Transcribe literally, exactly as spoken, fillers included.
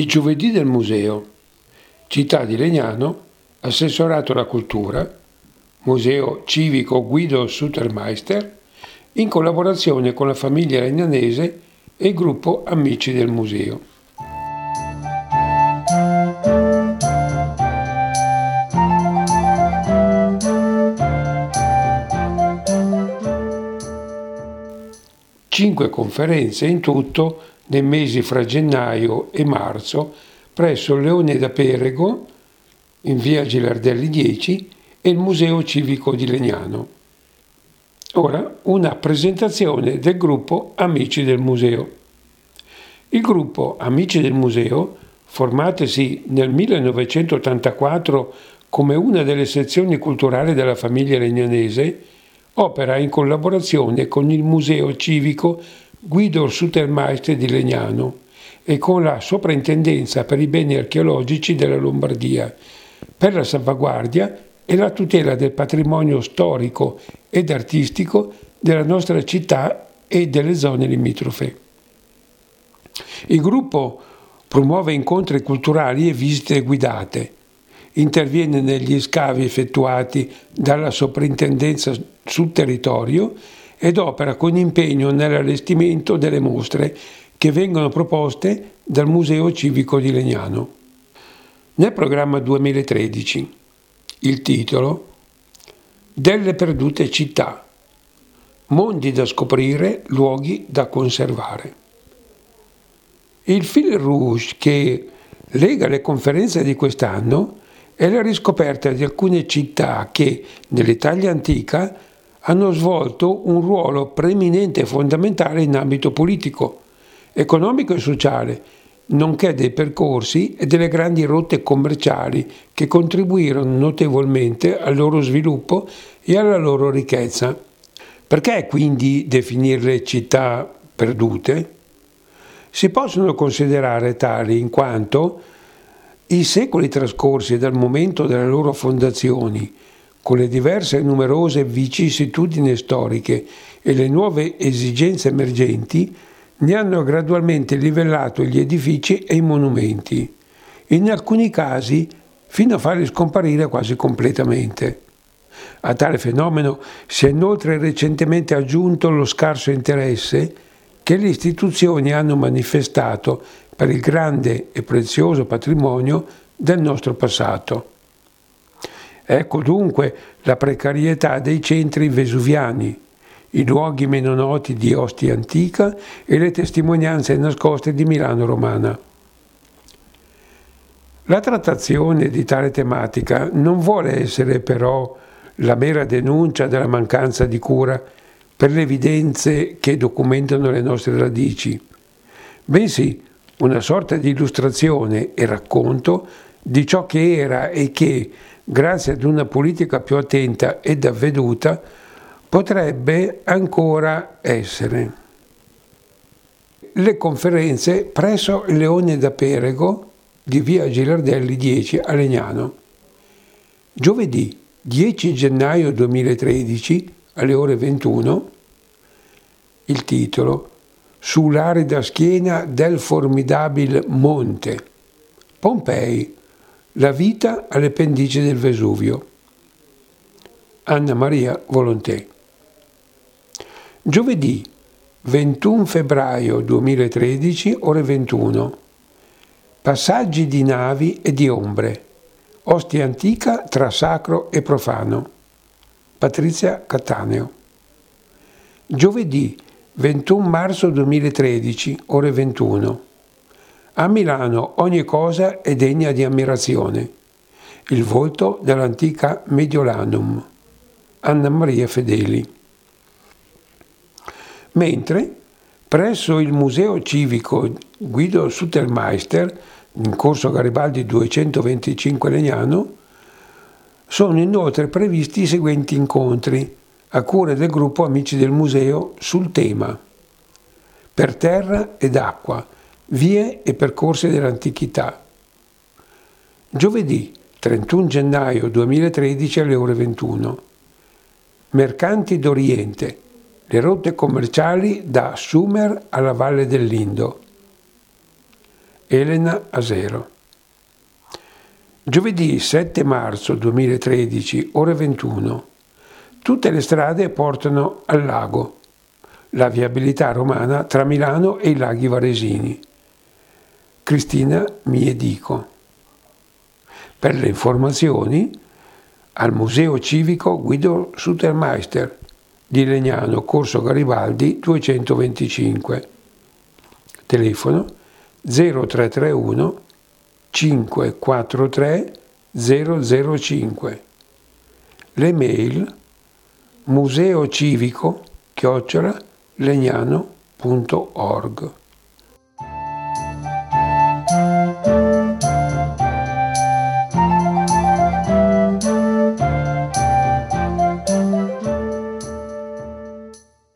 I giovedì del museo, città di Legnano, assessorato alla cultura, museo civico Guido Sutermeister, in collaborazione con la famiglia legnanese e il gruppo Amici del Museo. Cinque conferenze in tutto nei mesi fra gennaio e marzo presso il Leone da Perego, in via Gilardelli dieci, e il Museo Civico di Legnano. Ora una presentazione del gruppo Amici del Museo. Il gruppo Amici del Museo, formatesi nel millenovecentottantaquattro come una delle sezioni culturali della famiglia legnanese, opera in collaborazione con il Museo Civico Guido Sutermeister di Legnano e con la Soprintendenza per i beni archeologici della Lombardia per la salvaguardia e la tutela del patrimonio storico ed artistico della nostra città e delle zone limitrofe. Il gruppo promuove incontri culturali e visite guidate, interviene negli scavi effettuati dalla Soprintendenza sul territorio ed opera con impegno nell'allestimento delle mostre che vengono proposte dal Museo Civico di Legnano. Nel programma duemilatredici, il titolo Delle perdute città, mondi da scoprire, luoghi da conservare. Il fil rouge che lega le conferenze di quest'anno è la riscoperta di alcune città che, nell'Italia antica, hanno svolto un ruolo preminente e fondamentale in ambito politico, economico e sociale, nonché dei percorsi e delle grandi rotte commerciali che contribuirono notevolmente al loro sviluppo e alla loro ricchezza. Perché quindi definirle città perdute? Si possono considerare tali in quanto i secoli trascorsi dal momento delle loro fondazioni, con le diverse e numerose vicissitudini storiche e le nuove esigenze emergenti, ne hanno gradualmente livellato gli edifici e i monumenti, in alcuni casi fino a farli scomparire quasi completamente. A tale fenomeno si è inoltre recentemente aggiunto lo scarso interesse che le istituzioni hanno manifestato per il grande e prezioso patrimonio del nostro passato. Ecco dunque la precarietà dei centri vesuviani, i luoghi meno noti di Ostia antica e le testimonianze nascoste di Milano romana. La trattazione di tale tematica non vuole essere però la mera denuncia della mancanza di cura per le evidenze che documentano le nostre radici, bensì una sorta di illustrazione e racconto di ciò che era e che, grazie ad una politica più attenta ed avveduta, potrebbe ancora essere. Le conferenze presso il Leone da Perego di via Gilardelli dieci a Legnano. Giovedì dieci gennaio duemilatredici alle ore ventuno, il titolo Sull'arida schiena del formidabile monte Pompei, la vita alle pendici del Vesuvio. Anna Maria Volontè. Giovedì ventuno febbraio duemilatredici, ore ventuno. Passaggi di navi e di ombre. Ostia antica tra sacro e profano. Patrizia Cattaneo. Giovedì ventuno marzo duemilatredici, ore ventuno. A Milano ogni cosa è degna di ammirazione. Il volto dell'antica Mediolanum. Anna Maria Fedeli. Mentre presso il Museo Civico Guido Sutermeister, in corso Garibaldi duecentoventicinque Legnano, sono inoltre previsti i seguenti incontri a cura del gruppo Amici del Museo sul tema Per terra ed acqua, vie e percorsi dell'antichità. Giovedì trentuno gennaio duemilatredici alle ore ventuno. Mercanti d'Oriente, le rotte commerciali da Sumer alla Valle dell'Indo. Elena Asero. Giovedì sette marzo duemilatredici, ore ventuno. Tutte le strade portano al lago. La viabilità romana tra Milano e i laghi varesini. Cristina Miedico. Per le informazioni al Museo Civico Guido Sutermeister di Legnano, Corso Garibaldi duecentoventicinque. Telefono zero tre tre uno cinque quattro tre zero zero cinque. Le mail museocivico chiocciola legnano punto org.